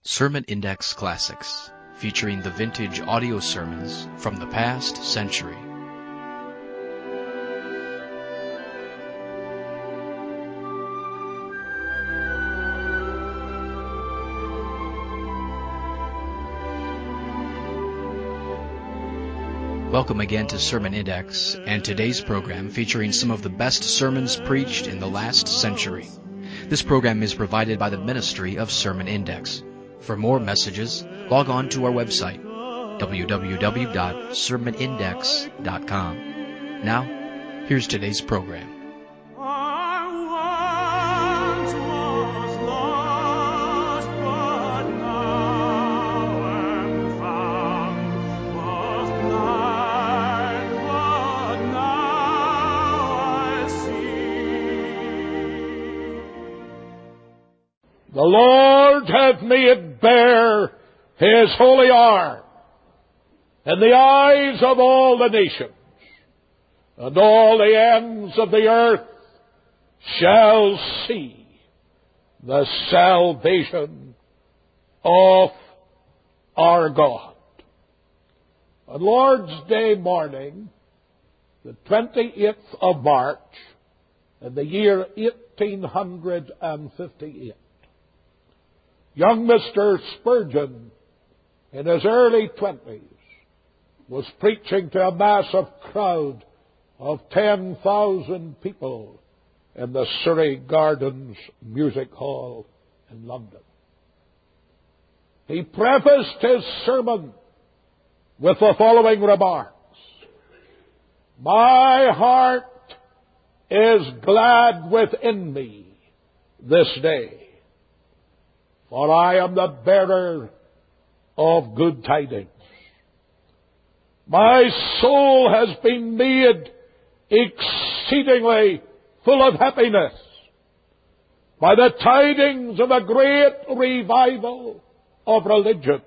Sermon Index Classics, featuring the vintage audio sermons from the past century. Welcome again to Sermon Index, and today's program featuring some of the best sermons preached in the last century. This program is provided by the Ministry of Sermon Index. For more messages, log on to our website, www.sermonindex.com. Now, here's today's program. The Lord hath made bare His holy arm in the eyes of all the nations, and all the ends of the earth shall see the salvation of our God. On Lord's Day morning, the 28th of March, in the year 1858, young Mr. Spurgeon, in his early 20s, was preaching to a massive crowd of 10,000 people in the Surrey Gardens Music Hall in London. He prefaced his sermon with the following remarks: "My heart is glad within me this day, for I am the bearer of good tidings. My soul has been made exceedingly full of happiness by the tidings of a great revival of religion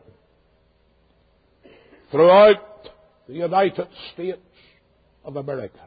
throughout the United States of America.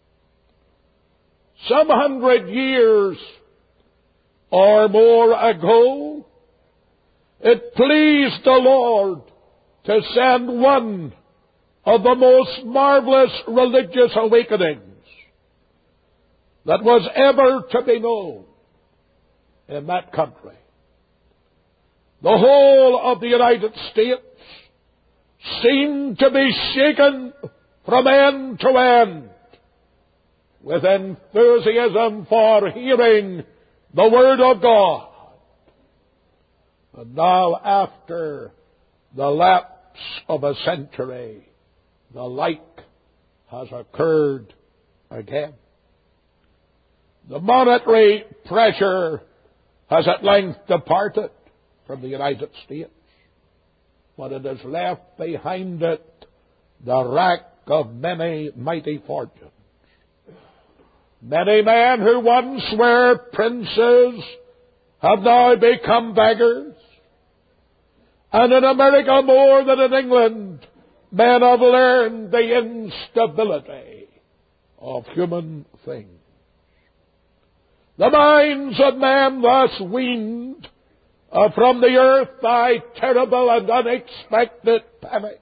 Some 100 years or more ago, it pleased the Lord to send one of the most marvelous religious awakenings that was ever to be known in that country. The whole of the United States seemed to be shaken from end to end with enthusiasm for hearing the Word of God. And now, after the lapse of a century, the like has occurred again. The monetary pressure has at length departed from the United States, but it has left behind it the wreck of many mighty fortunes. Many men who once were princes have now become beggars. And in America, more than in England, men have learned the instability of human things. The minds of men thus weaned from the earth by terrible and unexpected panic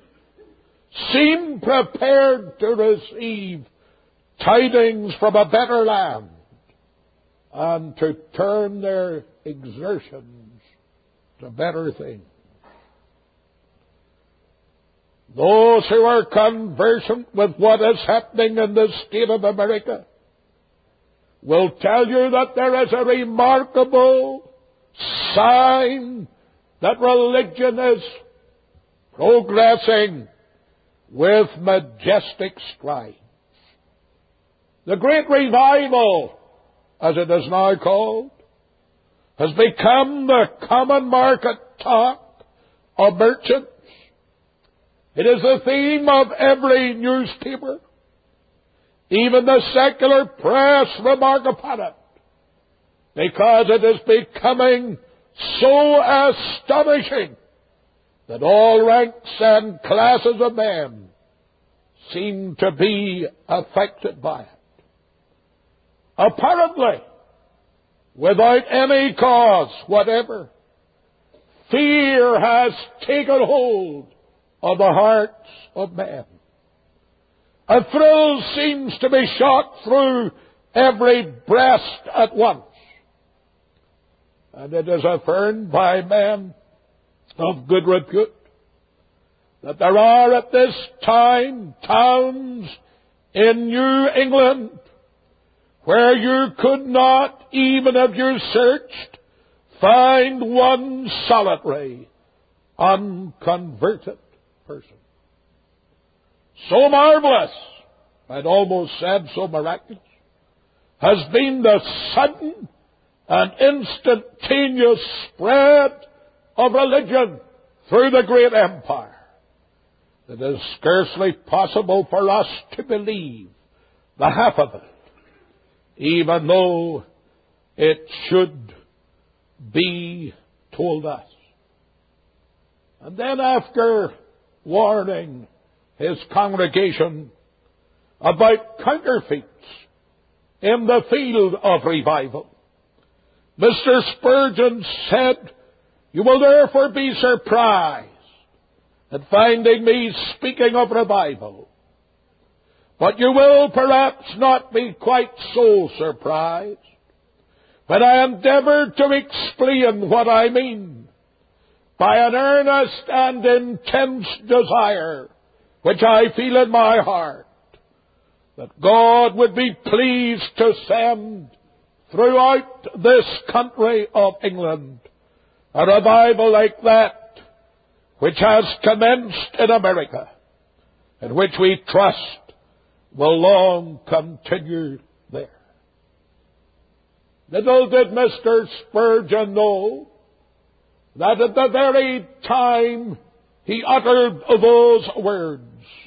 seem prepared to receive tidings from a better land and to turn their exertions to better things. Those who are conversant with what is happening in the state of America will tell you that there is a remarkable sign that religion is progressing with majestic strides. The great revival, as it is now called, has become the common market talk of merchants. It is the theme of every newspaper. Even the secular press remark upon it, because it is becoming so astonishing that all ranks and classes of men seem to be affected by it. Apparently, without any cause whatever, fear has taken hold of the hearts of men. A thrill seems to be shot through every breast at once. And it is affirmed by men of good repute that there are at this time towns in New England where you could not, even if you searched, find one solitary unconverted person. So marvelous, I'd almost said so miraculous, has been the sudden and instantaneous spread of religion through the great empire. It is scarcely possible for us to believe the half of it, even though it should be told us. And then, after warning his congregation about counterfeits in the field of revival, Mr. Spurgeon said, "You will therefore be surprised at finding me speaking of revival. But you will perhaps not be quite so surprised when I endeavor to explain what I mean by an earnest and intense desire which I feel in my heart that God would be pleased to send throughout this country of England a revival like that which has commenced in America, and which we trust will long continue there." Little did Mr. Spurgeon know that at the very time he uttered those words,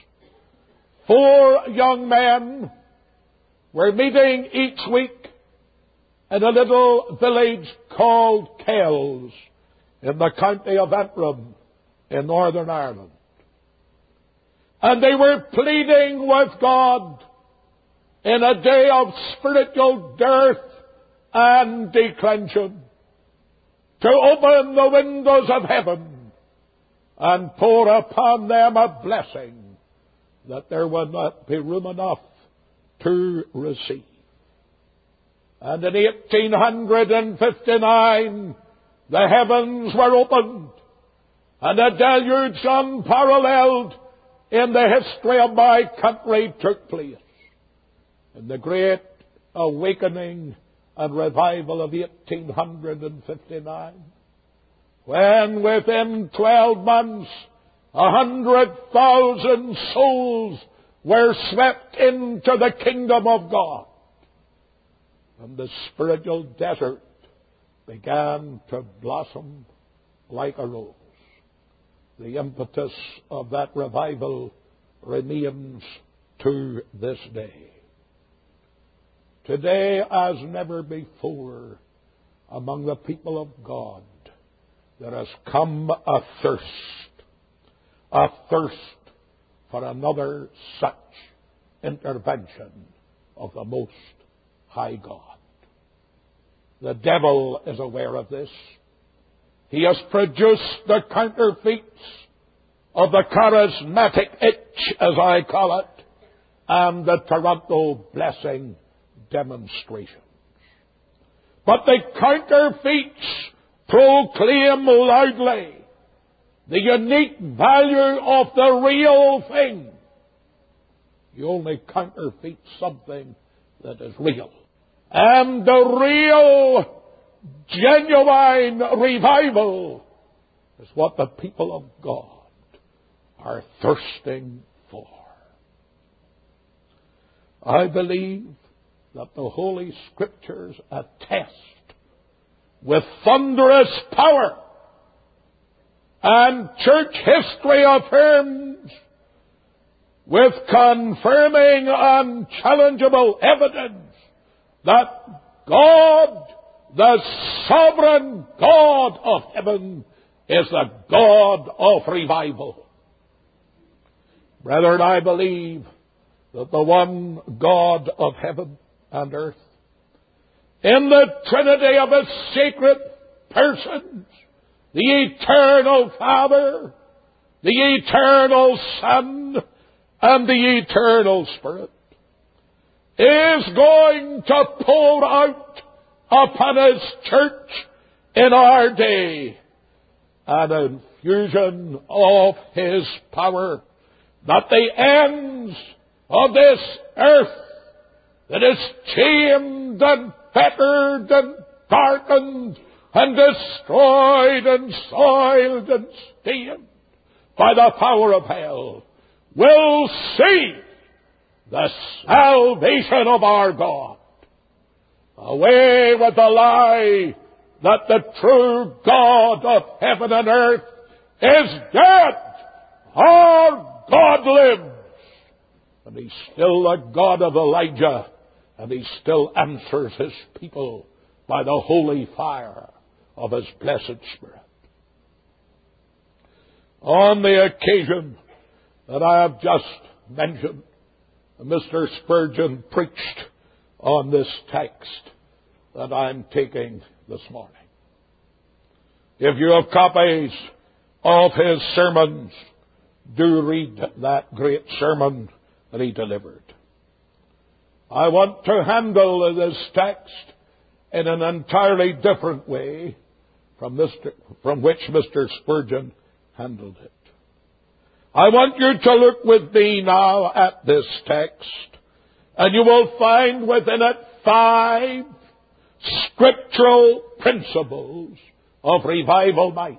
4 young men were meeting each week in a little village called Kells in the county of Antrim in Northern Ireland. And they were pleading with God in a day of spiritual dearth and declension to open the windows of heaven and pour upon them a blessing that there would not be room enough to receive. And in 1859, the heavens were opened, and a deluge unparalleled in the history of my country took place. In the great awakening and revival of 1859, when within 12 months 100,000 souls were swept into the kingdom of God, and the spiritual desert began to blossom like a rose. The impetus of that revival remains to this day. Today, as never before, among the people of God, there has come a thirst for another such intervention of the Most High God. The devil is aware of this. He has produced the counterfeits of the charismatic itch, as I call it, and the Toronto blessing demonstrations. But the counterfeits proclaim loudly the unique value of the real thing. You only counterfeit something that is real. And the real, genuine revival is what the people of God are thirsting for. I believe that the Holy Scriptures attest with thunderous power, and church history affirms with confirming unchallengeable evidence that God, the sovereign God of heaven, is the God of revival. Brethren, I believe that the one God of heaven and earth, in the Trinity of His sacred persons, the eternal Father, the eternal Son, and the eternal Spirit, is going to pour out upon His church in our day an infusion of His power, that the ends of this earth that is chained and fettered and darkened and destroyed and soiled and stained by the power of hell will see the salvation of our God. Away with the lie that the true God of heaven and earth is dead. Our God lives. And He's still the God of Elijah, and He still answers His people by the holy fire of His blessed Spirit. On the occasion that I have just mentioned, Mr. Spurgeon preached on this text that I'm taking this morning. If you have copies of his sermons, do read that great sermon that he delivered. I want to handle this text in an entirely different way from which Mr. Spurgeon handled it. I want you to look with me now at this text, and you will find within it 5 scriptural principles of revival might.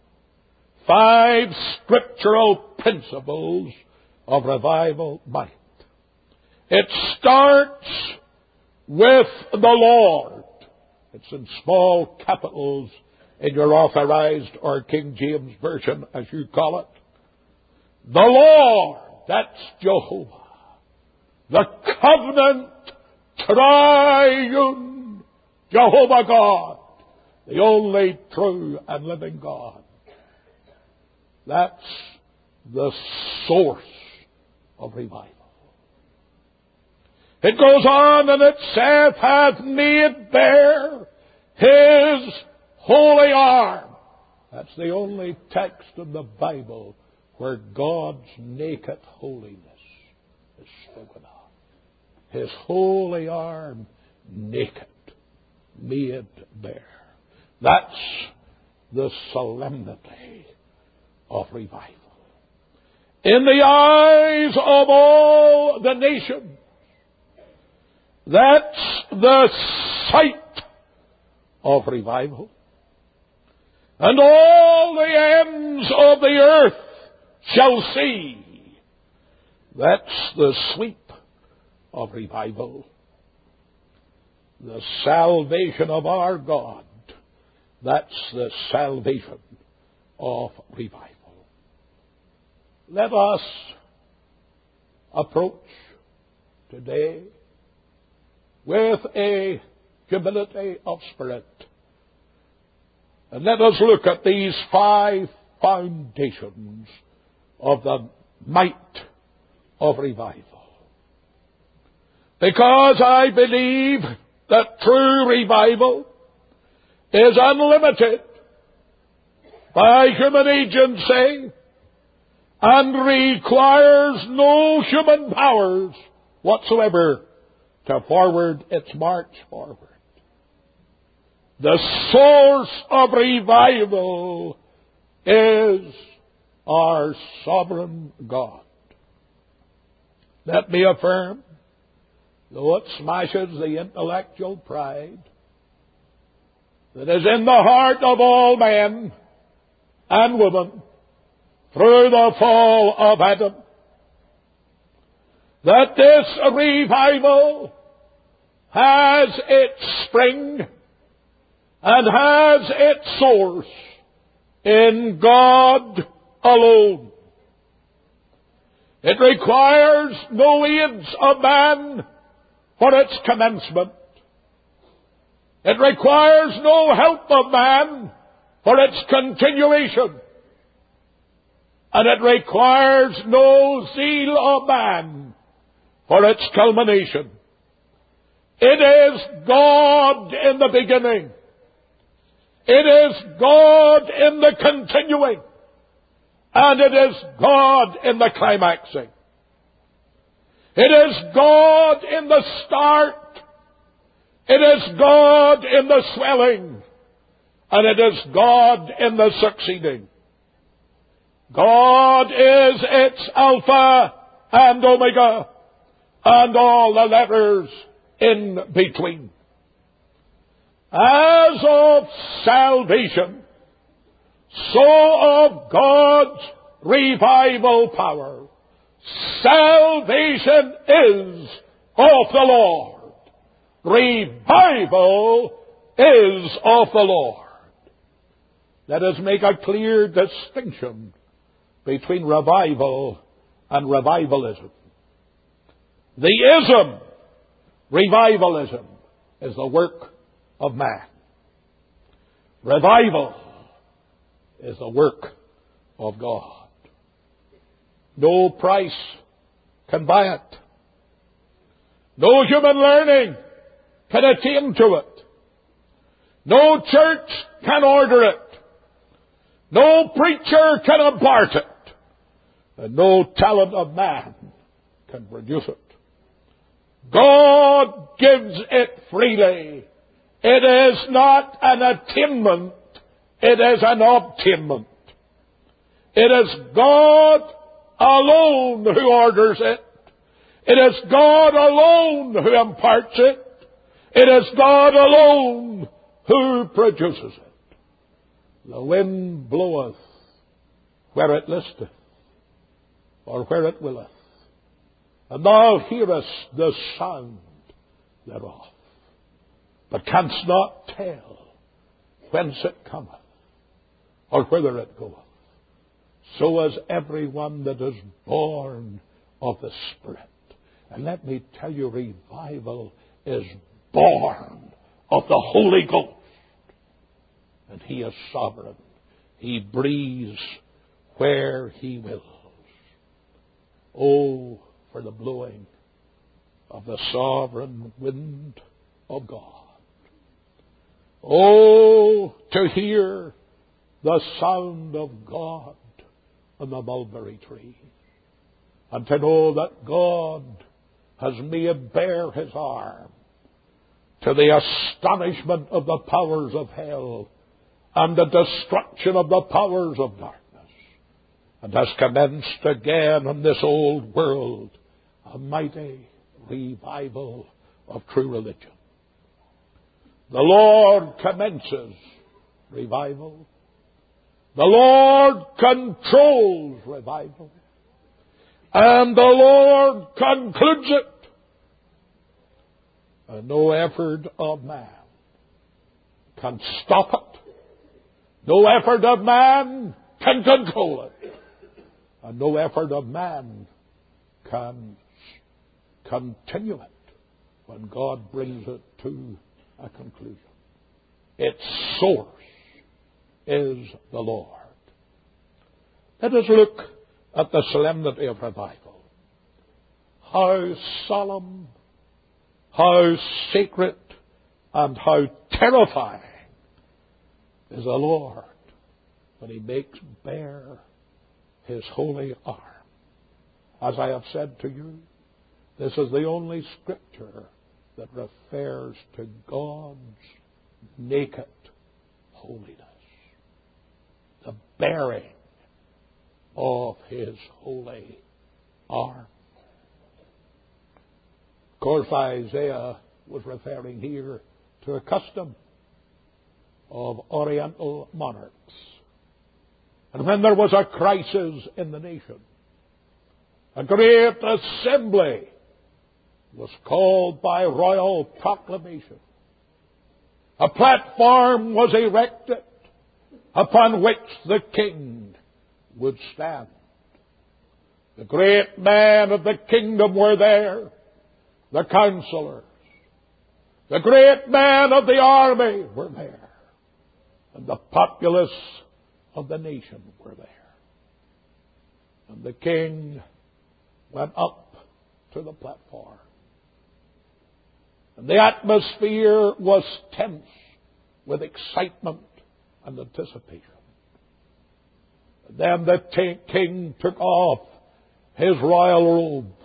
5 scriptural principles of revival might. It starts with the Lord. It's in small capitals in your Authorized or King James Version, as you call it. The Lord, that's Jehovah. The covenant triune Jehovah God, the only true and living God. That's the source of revival. It goes on and it saith, hath made bare His holy arm. That's the only text in the Bible where God's naked holiness is spoken of. His holy arm naked, made bare. That's the solemnity of revival. In the eyes of all the nations, that's the sight of revival. And all the ends of the earth shall see. That's the sweep of revival. The salvation of our God. That's the salvation of revival. Let us approach today with a humility of spirit. And let us look at these 5 foundations of the might of revival. Because I believe that true revival is unlimited by human agency and requires no human powers whatsoever to forward its march forward. The source of revival is our sovereign God. Let me affirm, though it smashes the intellectual pride that is in the heart of all men and women through the fall of Adam, that this revival has its spring and has its source in God alone. It requires no aids of man for its commencement. It requires no help of man for its continuation. And it requires no zeal of man for its culmination. It is God in the beginning. It is God in the continuing, and it is God in the climaxing. It is God in the start, it is God in the swelling, and it is God in the succeeding. God is its Alpha and Omega, and all the letters in between. As of salvation, so of God's revival power. Salvation is of the Lord. Revival is of the Lord. Let us make a clear distinction between revival and revivalism. The ism, revivalism, is the work of man. Revival is the work of God. No price can buy it. No human learning can attain to it. No church can order it. No preacher can impart it. And no talent of man can produce it. God gives it freely. It is not an attainment, it is an obtainment. It is God alone who orders it. It is God alone who imparts it. It is God alone who produces it. The wind bloweth where it listeth, or where it willeth, and thou hearest the sound thereof, but canst not tell whence it cometh, or whither it goeth. So is everyone that is born of the Spirit. And let me tell you, revival is born of the Holy Ghost. And He is sovereign. He breathes where He wills. Oh, for the blowing of the sovereign wind of God. Oh, to hear the sound of God on the mulberry tree, and to know that God has made bare His arm to the astonishment of the powers of hell and the destruction of the powers of darkness, and has commenced again in this old world a mighty revival of true religion. The Lord commences revival. The Lord controls revival. And the Lord concludes it. And no effort of man can stop it. No effort of man can control it. And no effort of man can continue it when God brings it to a conclusion. Its source is the Lord. Let us look at the solemnity of revival. How solemn, how sacred, and how terrifying is the Lord when He makes bare His holy arm. As I have said to you, this is the only scripture that refers to God's naked holiness. The bearing of His holy arm. Of course, Isaiah was referring here to a custom of Oriental monarchs. And when there was a crisis in the nation, a great assembly was called by royal proclamation. A platform was erected upon which the king would stand. The great men of the kingdom were there, the counselors. The great men of the army were there, and the populace of the nation were there. And the king went up to the platform. And the atmosphere was tense with excitement and anticipation. And then the king took off his royal robe.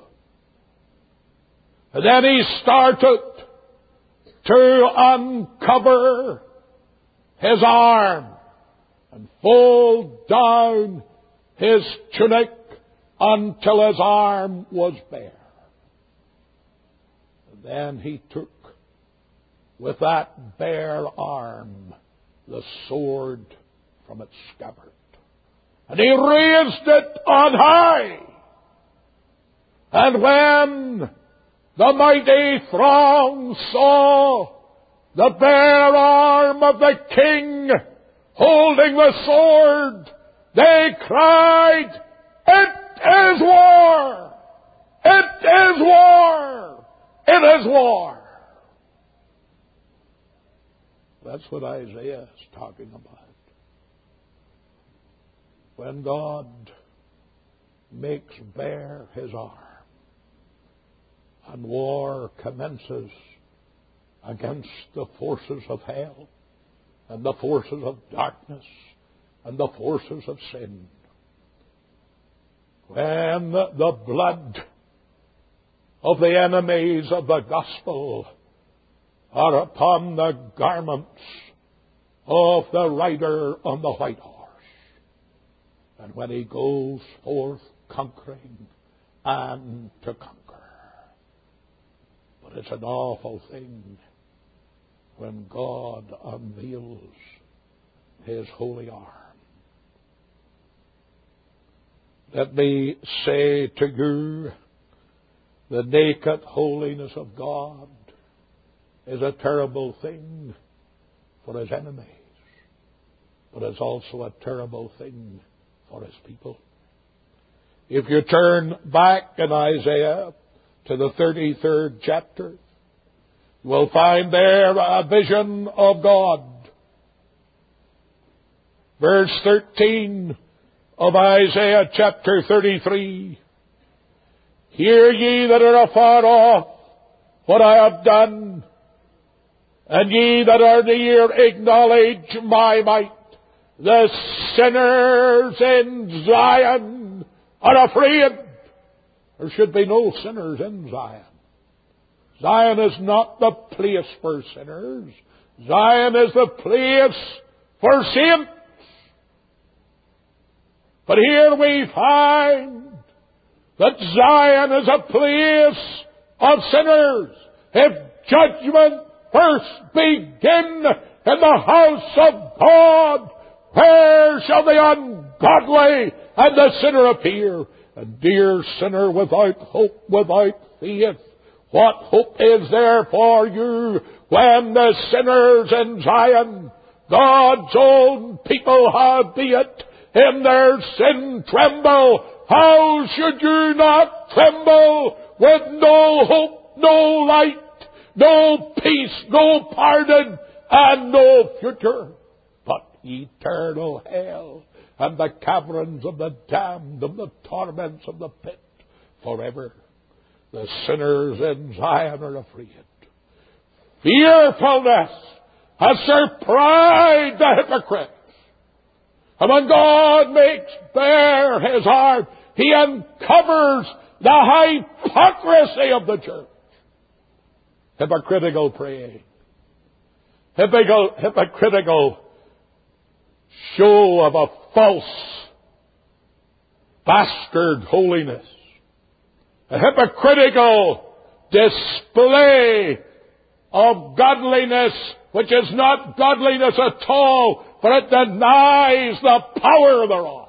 And then he started to uncover his arm and fold down his tunic until his arm was bare. And then he took with that bare arm the sword from its scabbard. And he raised it on high. And when the mighty throng saw the bare arm of the king holding the sword, they cried, "It is war! It is war! It is war!" That's what Isaiah is talking about. When God makes bare his arm and war commences against the forces of hell and the forces of darkness and the forces of sin. When the blood of the enemies of the gospel are upon the garments of the rider on the white horse. And when he goes forth conquering and to conquer. But it's an awful thing when God unveils his holy arm. Let me say to you, the naked holiness of God is a terrible thing for his enemies, but it's also a terrible thing for his people. If you turn back in Isaiah to the 33rd chapter, you will find there a vision of God. Verse 13 of Isaiah chapter 33. Hear ye that are afar off what I have done, and ye that are near acknowledge my might. The sinners in Zion are afraid. There should be no sinners in Zion. Zion is not the place for sinners. Zion is the place for saints. But here we find that Zion is a place of sinners. If judgment first begin in the house of God, where shall the ungodly and the sinner appear? And dear sinner, without hope, without faith, what hope is there for you when the sinners in Zion, God's own people, howbeit in their sin tremble? How should you not tremble with no hope, no light, no peace, no pardon, and no future, but eternal hell and the caverns of the damned and the torments of the pit forever? The sinners in Zion are afraid. Fearfulness has surprised the hypocrites. And when God makes bare his arm, he uncovers the hypocrisy of the church. Hypocritical praying. Hypocritical show of a false, bastard holiness. A hypocritical display of godliness, which is not godliness at all, but it denies the power thereof.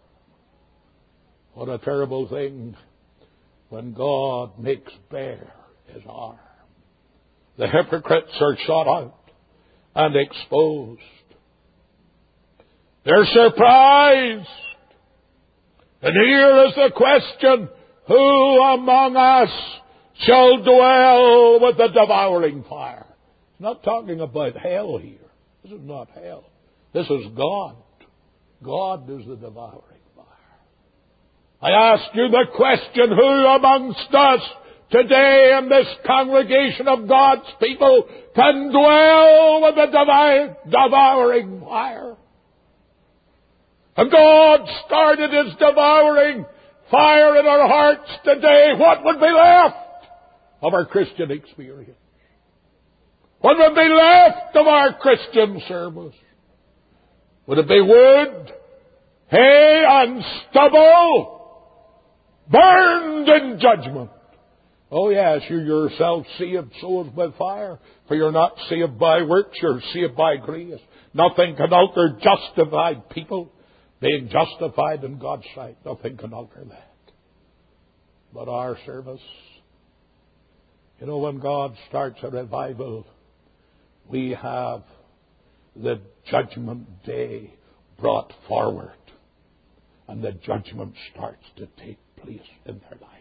What a terrible thing when God makes bare his arm. The hypocrites are shot out and exposed. They're surprised. And here is the question, who among us shall dwell with the devouring fire? It's not talking about hell here. This is not hell. This is God. God is the devouring fire. I ask you the question, who amongst us today in this congregation of God's people can dwell with the devouring fire. And God started His devouring fire in our hearts today. What would be left of our Christian experience? What would be left of our Christian service? Would it be wood, hay, and stubble, burned in judgment? Oh yes, you yourself saved souls by fire, for you're not saved by works, you're saved by grace. Nothing can alter justified people being justified in God's sight. Nothing can alter that. But our service, you know, when God starts a revival, we have the judgment day brought forward, and the judgment starts to take place in their lives,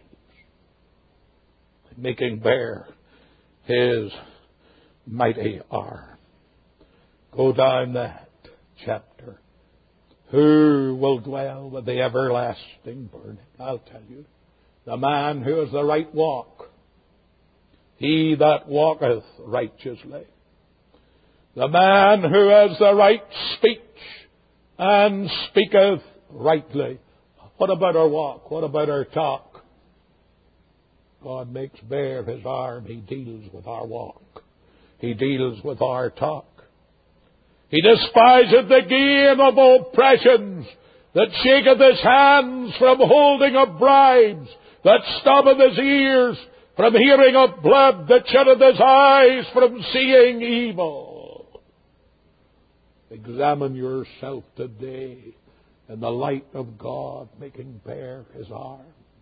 making bare His mighty arm. Go down that chapter. Who will dwell with the everlasting burning? I'll tell you. The man who has the right walk. He that walketh righteously. The man who has the right speech and speaketh rightly. What about our walk? What about our talk? God makes bare His arm. He deals with our walk. He deals with our talk. He despiseth the gain of oppressions, that shaketh his hands from holding of bribes, that stoppeth his ears from hearing of blood, that shutteth his eyes from seeing evil. Examine yourself today in the light of God making bare His arm.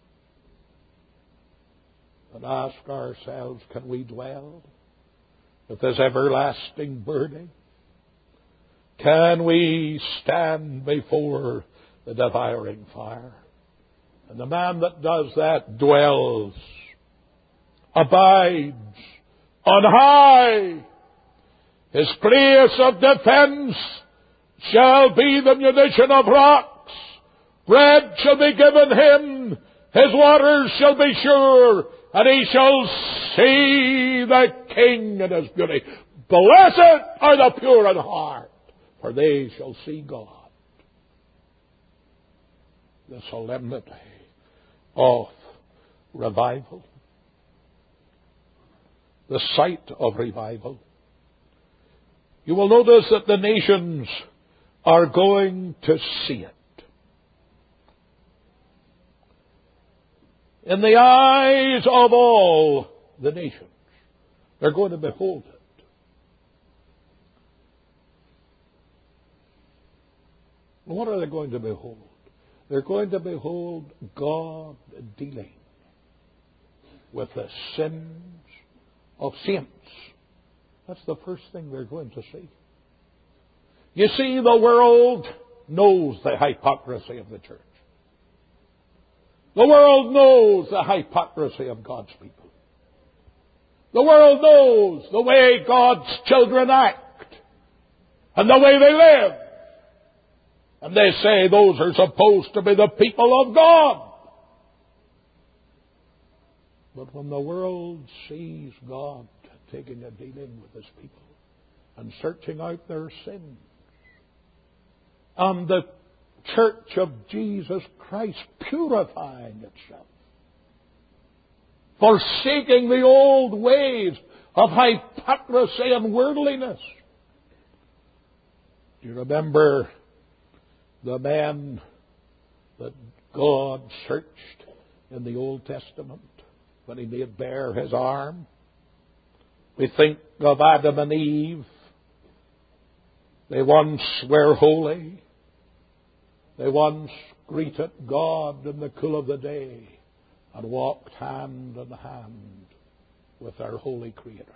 And ask ourselves, can we dwell with this everlasting burning? Can we stand before the devouring fire? And the man that does that dwells, abides on high. His place of defense shall be the munition of rocks. Bread shall be given him. His waters shall be sure. And he shall see the King in His beauty. Blessed are the pure in heart, for they shall see God. The solemnity of revival. The sight of revival. You will notice that the nations are going to see it. In the eyes of all the nations, they're going to behold it. What are they going to behold? They're going to behold God dealing with the sins of saints. That's the first thing they're going to see. You see, the world knows the hypocrisy of the church. The world knows the hypocrisy of God's people. The world knows the way God's children act and the way they live. And they say those are supposed to be the people of God. But when the world sees God taking a dealing with His people and searching out their sins, and the Church of Jesus Christ purifying itself, forsaking the old ways of hypocrisy and worldliness. Do you remember the man that God searched in the Old Testament when He made bare His arm? We think of Adam and Eve. They once were holy. They once greeted God in the cool of the day and walked hand in hand with their holy Creator.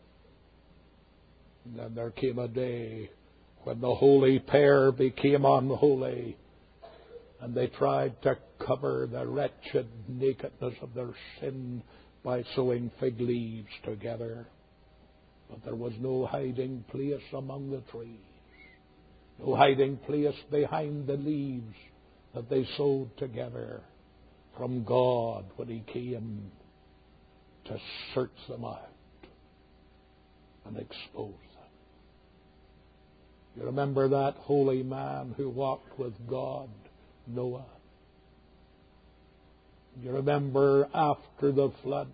And then there came a day when the holy pair became unholy, and they tried to cover the wretched nakedness of their sin by sewing fig leaves together. But there was no hiding place among the trees, no hiding place behind the leaves that they sewed together from God when He came to search them out and expose them. You remember that holy man who walked with God, Noah? You remember after the flood,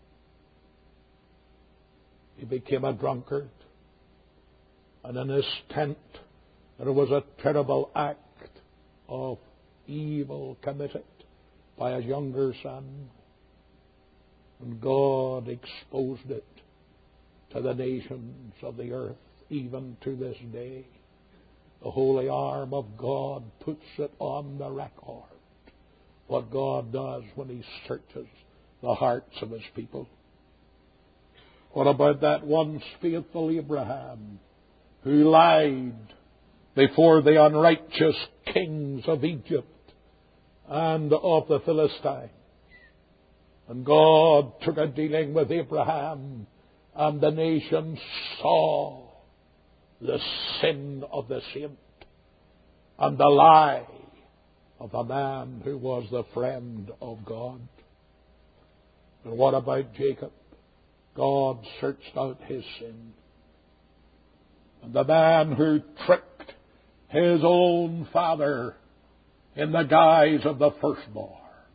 he became a drunkard. And in his tent, there was a terrible act of evil committed by his younger son. And God exposed it to the nations of the earth, even to this day. The holy arm of God puts it on the record, what God does when He searches the hearts of His people. What about that once faithful Abraham, who lied before the unrighteous kings of Egypt and of the Philistines? And God took a dealing with Abraham, and the nation saw the sin of the saint and the lie of a man who was the friend of God. And what about Jacob? God searched out his sin. And the man who tricked his own father in the guise of the firstborn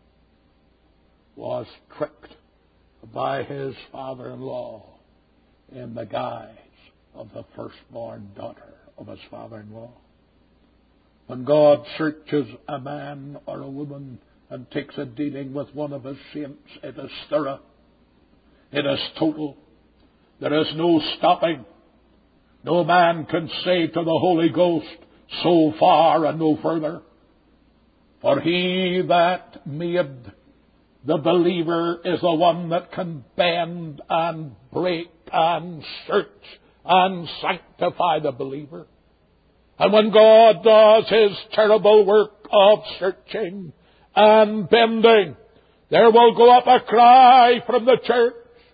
was tricked by his father-in-law in the guise of the firstborn daughter of his father-in-law. When God searches a man or a woman and takes a dealing with one of His saints, it is thorough. It is total. There is no stopping. No man can say to the Holy Ghost, so far and no further. For He that made the believer is the one that can bend and break and search and sanctify the believer. And when God does His terrible work of searching and bending, there will go up a cry from the church,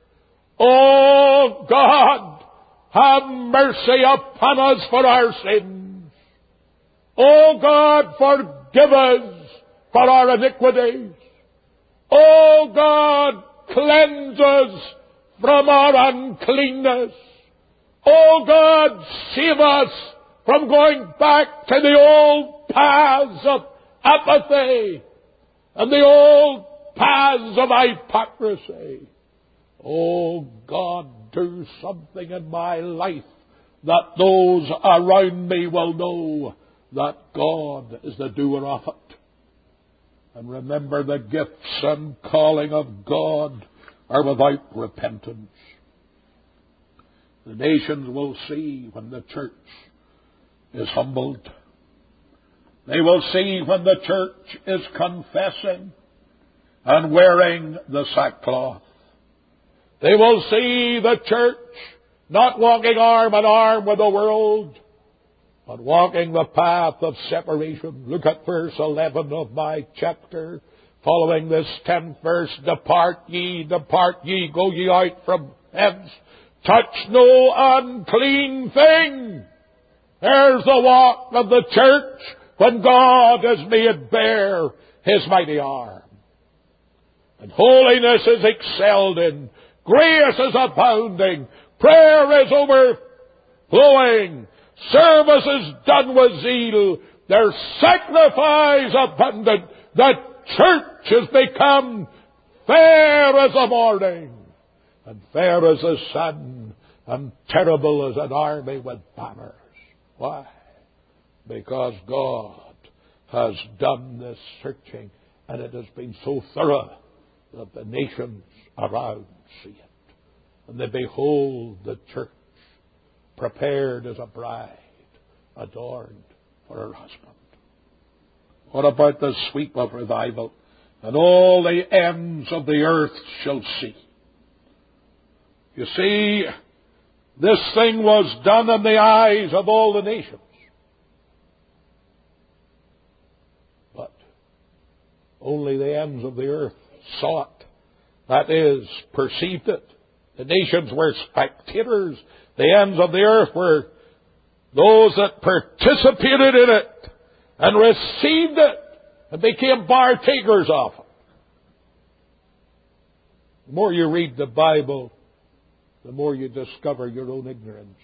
"Oh God, have mercy upon us for our sins. Oh God, forgive us for our iniquities. Oh God, cleanse us from our uncleanness. Oh God, save us from going back to the old paths of apathy and the old paths of hypocrisy. Oh God, do something in my life that those around me will know that God is the doer of it." And remember, the gifts and calling of God are without repentance. The nations will see when the church is humbled. They will see when the church is confessing and wearing the sackcloth. They will see the church not walking arm in arm with the world, but walking the path of separation. Look at verse 11 of my chapter. Following this 10th verse, depart ye, go ye out from hence. Touch no unclean thing." There's the walk of the church when God has made bare His mighty arm. And holiness is excelled in. Grace is abounding. Prayer is overflowing. Service is done with zeal. There's sacrifice abundant. The church has become fair as the morning, and fair as the sun, and terrible as an army with banners. Why? Because God has done this searching, and it has been so thorough that the nations around see it. And they behold the church prepared as a bride, adorned for her husband. What about the sweep of revival? And all the ends of the earth shall see. You see, this thing was done in the eyes of all the nations. But only the ends of the earth saw it. That is, perceived it. The nations were spectators. The ends of the earth were those that participated in it and received it and became partakers of it. The more you read the Bible, the more you discover your own ignorance.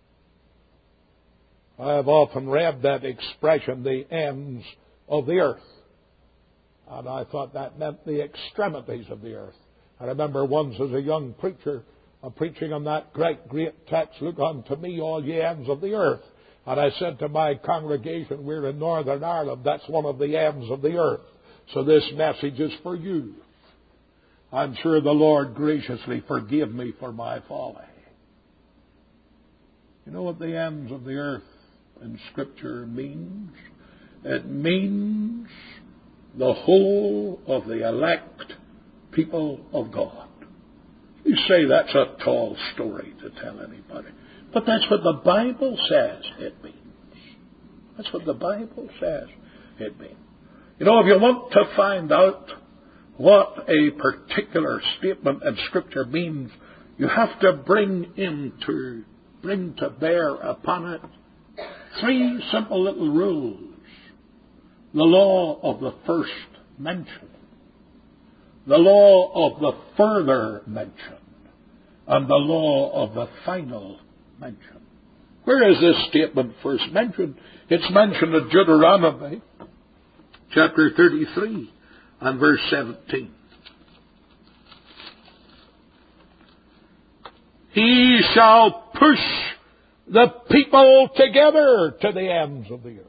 I have often read that expression, the ends of the earth. And I thought that meant the extremities of the earth. I remember once as a young preacher, preaching on that great text, look unto me, all ye ends of the earth. And I said to my congregation, we're in Northern Ireland, that's one of the ends of the earth. So this message is for you. I'm sure the Lord graciously forgive me for my folly. You know what the ends of the earth in Scripture means? It means the whole of the elect people of God. You say that's a tall story to tell anybody. But that's what the Bible says it means. That's what the Bible says it means. You know, if you want to find out what a particular statement in Scripture means, you have to bring to bear upon it three simple little rules. The law of the first mention, the law of the further mention, and the law of the final mention. Where is this statement first mentioned? It's mentioned in Deuteronomy chapter 33 and verse 17. He shall push the people together to the ends of the earth.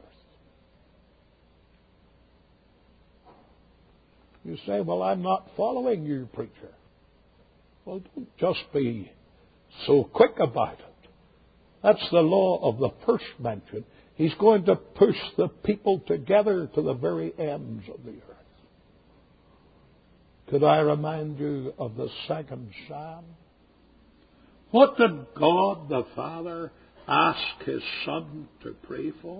You say, well, I'm not following you, preacher. Well, don't just be so quick about it. That's the law of the first mention. He's going to push the people together to the very ends of the earth. Could I remind you of the second Psalm? What did God the Father ask His Son to pray for?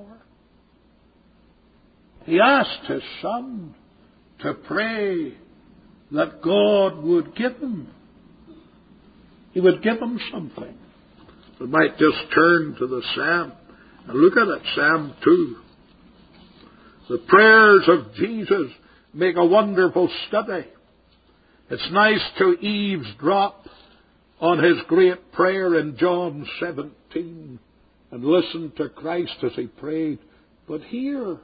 He asked His Son to pray that God would give him. He would give him something. We might just turn to the Psalm and look at it, Psalm 2. The prayers of Jesus make a wonderful study. It's nice to eavesdrop on His great prayer in John 17 and listen to Christ as He prayed. But here,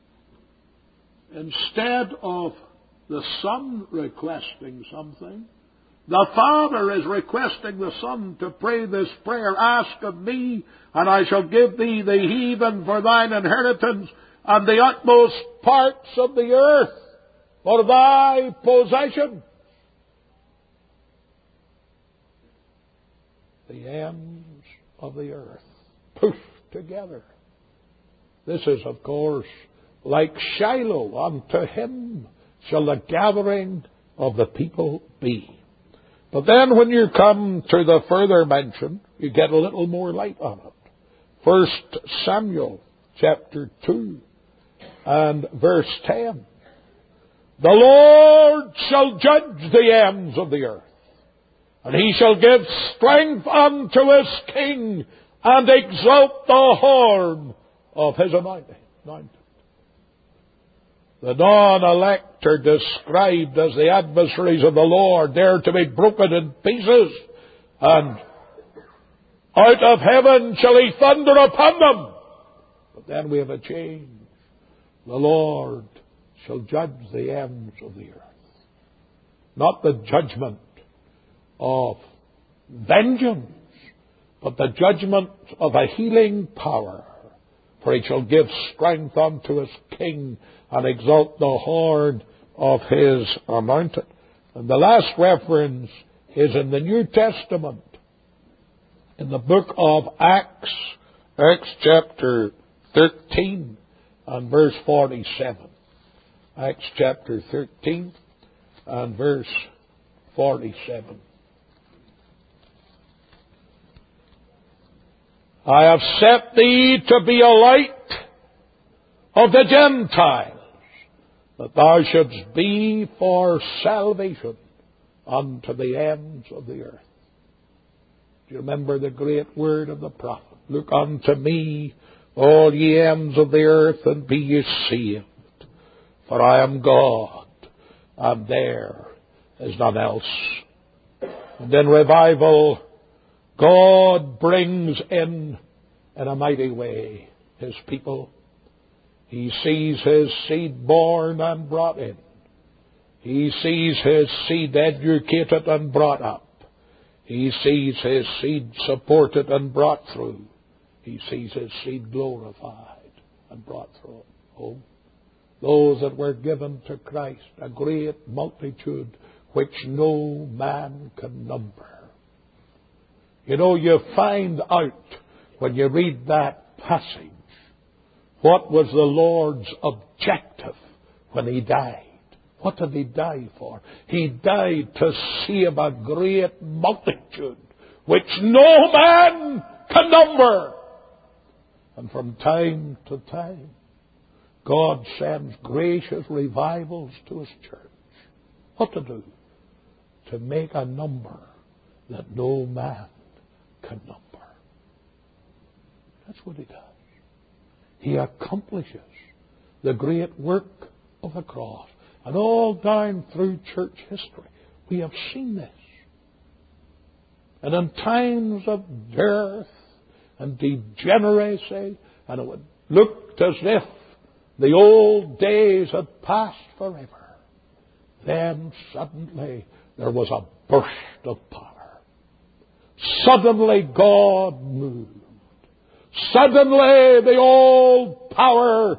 instead of the Son requesting something, the Father is requesting the Son to pray this prayer. Ask of me, and I shall give thee the heathen for thine inheritance, and the utmost parts of the earth for thy possession. The ends of the earth pushed together. This is, of course, like Shiloh, unto him shall the gathering of the people be. But then when you come to the further mention, you get a little more light on it. 1 Samuel chapter 2 and verse 10. The Lord shall judge the ends of the earth, and He shall give strength unto His king, and exalt the horn of His anointed. The non-elect are described as the adversaries of the Lord. They're to be broken in pieces. And out of heaven shall He thunder upon them. But then we have a change. The Lord shall judge the ends of the earth. Not the judgment of vengeance, but the judgment of a healing power. For He shall give strength unto His king, and exalt the horn of His anointed. And the last reference is in the New Testament, in the book of Acts chapter 13 and verse 47. Acts chapter 13 and verse 47. I have set thee to be a light of the Gentiles, that thou shouldst be for salvation unto the ends of the earth. Do you remember the great word of the prophet? Look unto me, all ye ends of the earth, and be ye saved. For I am God, and there is none else And in revival, God brings in a mighty way His people. He sees His seed born and brought in. He sees His seed educated and brought up. He sees His seed supported and brought through. He sees His seed glorified and brought through home. Those that were given to Christ, a great multitude which no man can number. You know, you find out when you read that passage what was the Lord's objective when He died. What did He die for? He died to save a great multitude which no man can number. And from time to time, God sends gracious revivals to His church. What to do? To make a number that no man can number. That's what He does. He accomplishes the great work of the cross. And all down through church history, we have seen this. And in times of dearth and degeneracy, and it would look as if the old days had passed forever, then suddenly there was a burst of power. Suddenly God moved. Suddenly the old power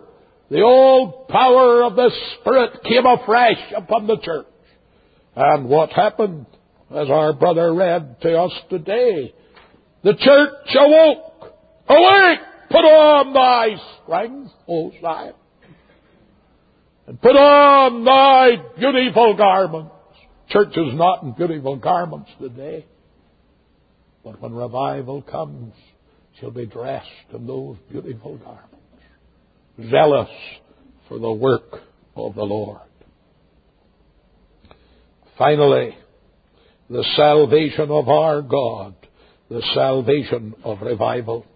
of the Spirit came afresh upon the church. And what happened, as our brother read to us today, the church awoke. Awake! Put on thy strength, O Zion, and put on thy beautiful garments. Church is not in beautiful garments today. But when revival comes, she'll be dressed in those beautiful garments, zealous for the work of the Lord. Finally, the salvation of our God, the salvation of revival.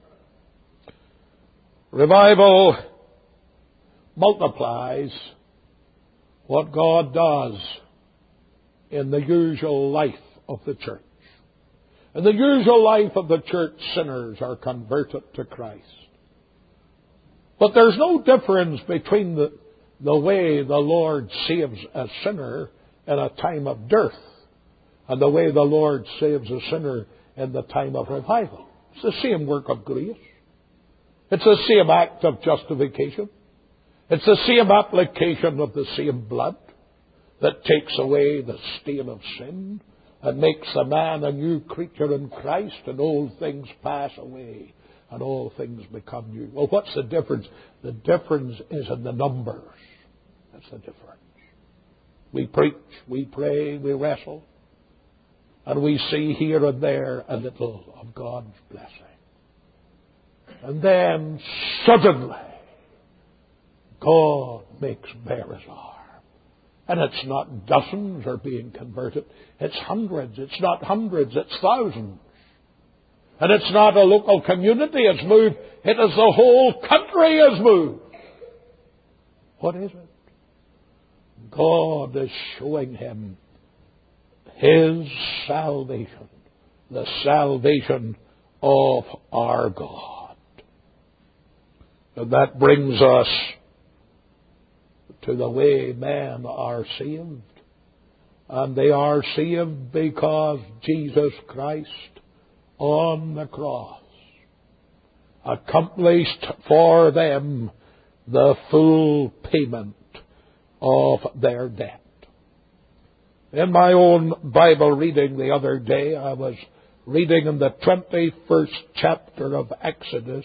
Revival multiplies what God does in the usual life of the church. In the usual life of the church, sinners are converted to Christ. But there's no difference between the way the Lord saves a sinner in a time of dearth and the way the Lord saves a sinner in the time of revival. It's the same work of grace. It's the same act of justification. It's the same application of the same blood that takes away the stain of sin and makes a man a new creature in Christ, and old things pass away and all things become new. Well, what's the difference? The difference is in the numbers. That's the difference. We preach, we pray, we wrestle, and we see here and there a little of God's blessing. And then suddenly, God makes bare His arm. And it's not dozens are being converted. It's hundreds. It's not hundreds. It's thousands. And it's not a local community that's moved. It is the whole country has moved. What is it? God is showing him His salvation. The salvation of our God. And that brings us to the way men are saved. And they are saved because Jesus Christ on the cross accomplished for them the full payment of their debt. In my own Bible reading the other day, I was reading in the 21st chapter of Exodus.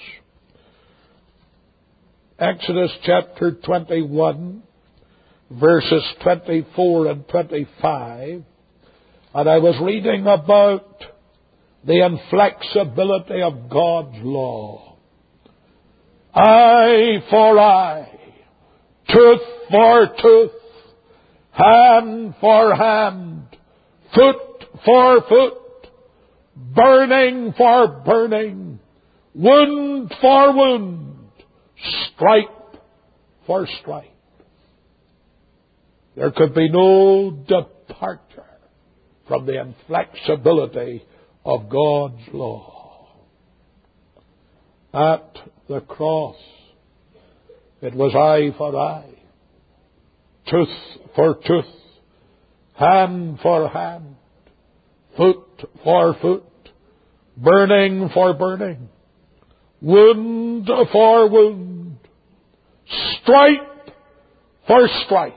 Exodus chapter 21, verses 24 and 25. And I was reading about the inflexibility of God's law. Eye for eye, tooth for tooth, hand for hand, foot for foot, burning for burning, wound for wound, stripe for stripe. There could be no departure from the inflexibility of God's law. At the cross, it was eye for eye, tooth for tooth, hand for hand, foot for foot, burning for burning, wound for wound, stripe for stripe.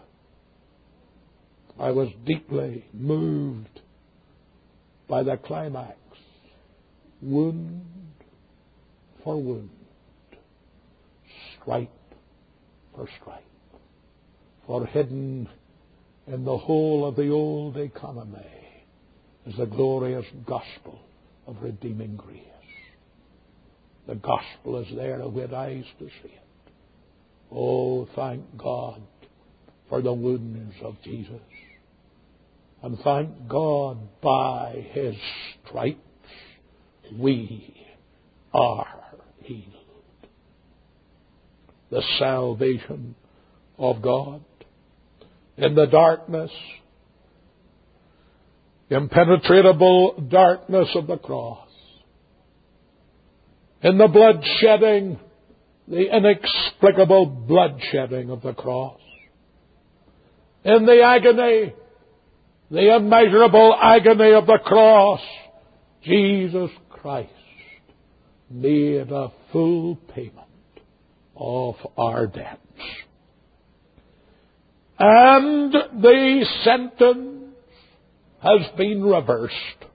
I was deeply moved by the climax. Wound for wound, stripe for stripe. For hidden in the whole of the old economy is the glorious gospel of redeeming grace. The gospel is there with eyes to see it. Oh, thank God for the wounds of Jesus. And thank God, by His stripes we are healed. The salvation of God in the darkness, impenetrable darkness of the cross, in the bloodshedding, the inexplicable bloodshedding of the cross, in the agony, the immeasurable agony of the cross, Jesus Christ made a full payment of our debts. And the sentence has been reversed,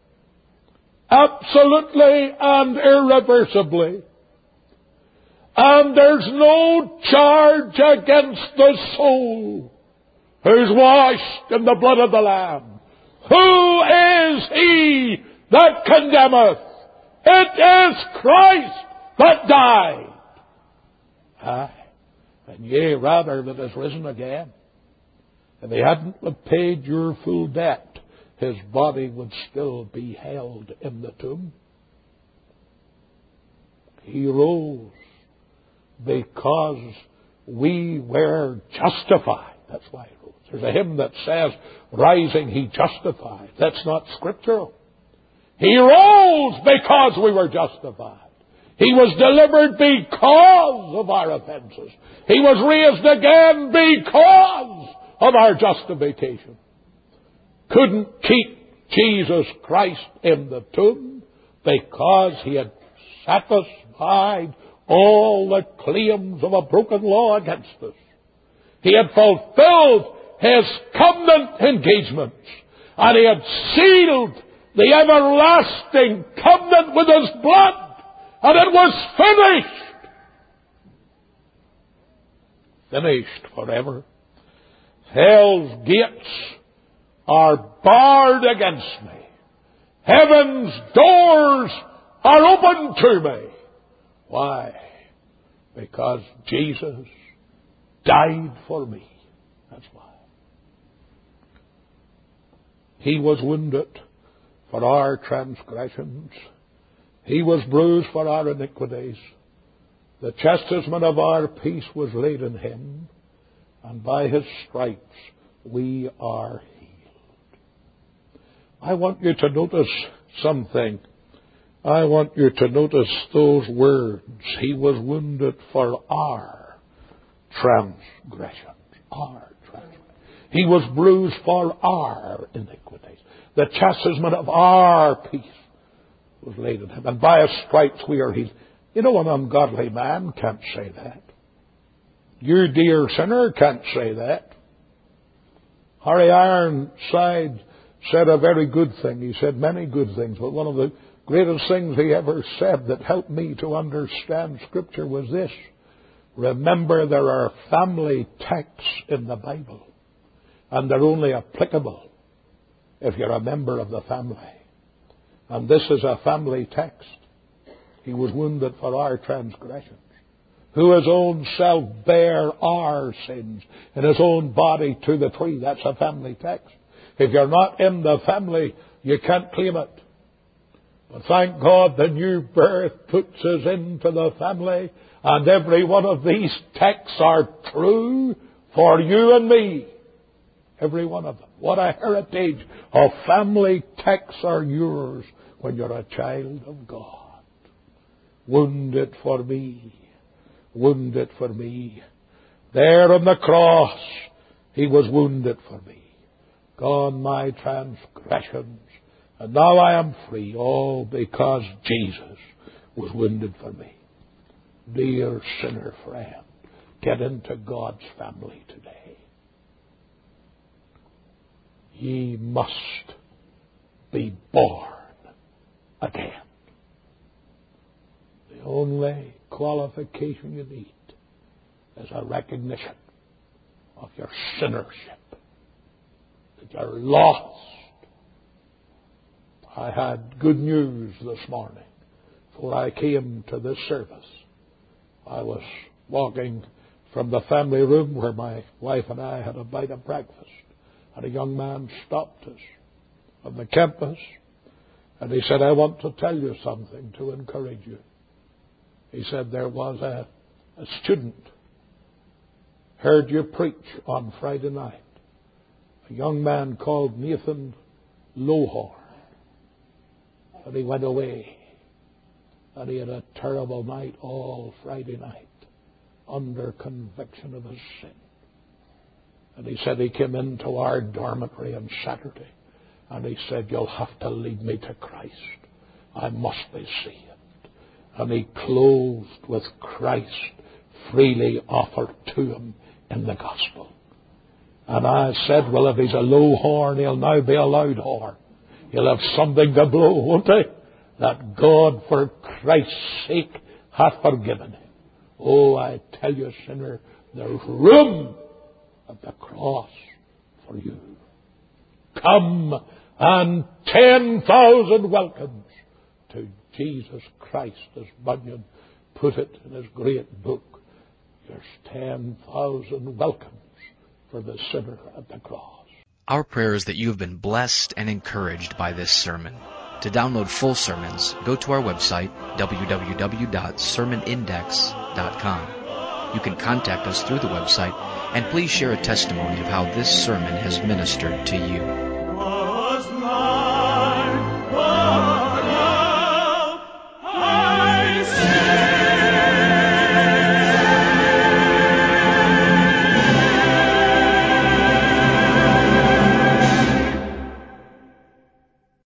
absolutely and irreversibly. And there's no charge against the soul who's washed in the blood of the Lamb. Who is he that condemneth? It is Christ that died. Aye, and yea, rather, that is risen again. If he hadn't paid your full debt, his body would still be held in the tomb. He rose because we were justified. That's why he rose. There's a hymn that says, rising he justified. That's not scriptural. He rose because we were justified. He was delivered because of our offenses. He was raised again because of our justification. Couldn't keep Jesus Christ in the tomb because he had satisfied all the claims of a broken law against us. He had fulfilled his covenant engagements, and he had sealed the everlasting covenant with his blood, and it was finished. Finished forever. Hell's gates are barred against me. Heaven's doors are open to me. Why? Because Jesus died for me. That's why. He was wounded for our transgressions. He was bruised for our iniquities. The chastisement of our peace was laid on him, and by his stripes we are healed. I want you to notice something. I want you to notice those words. He was wounded for our transgressions. Our transgressions. He was bruised for our iniquities. The chastisement of our peace was laid on him, and by his stripes we are healed. You know, an ungodly man can't say that. You dear sinner can't say that. Harry Ironside said a very good thing. He said many good things, but one of the greatest things he ever said that helped me to understand Scripture was this: remember, there are family texts in the Bible, and they're only applicable if you're a member of the family. And this is a family text. He was wounded for our transgressions, who his own self bare our sins in his own body to the tree. That's a family text. If you're not in the family, you can't claim it. But thank God the new birth puts us into the family, and every one of these texts are true for you and me. Every one of them. What a heritage of family texts are yours when you're a child of God. Wounded for me. Wounded for me. There on the cross, He was wounded for me. Gone my transgressions, and now I am free, all because Jesus was wounded for me. Dear sinner friend, get into God's family today. Ye must be born again. The only qualification you need is a recognition of your sinnership, that you're lost. I had good news this morning. Before I came to this service, I was walking from the family room where my wife and I had a bite of breakfast, and a young man stopped us on the campus, and he said, I want to tell you something to encourage you. He said, there was a student heard you preach on Friday night. A young man called Nathan Lowhorn. And he went away. And he had a terrible night all Friday night under conviction of his sin. And he said he came into our dormitory on Saturday. And he said, you'll have to lead me to Christ. I must be saved. And he closed with Christ freely offered to him in the gospel. And I said, well, if he's a low horn, he'll now be a loud horn. He'll have something to blow, won't he? That God, for Christ's sake, hath forgiven him. Oh, I tell you, sinner, there's room at the cross for you. Come, and 10,000 welcomes to Jesus Christ, as Bunyan put it in his great book. There's 10,000 welcomes for the sinner at the cross. Our prayer is that you have been blessed and encouraged by this sermon. To download full sermons, go to our website, www.sermonindex.com. You can contact us through the website, and please share a testimony of how this sermon has ministered to you.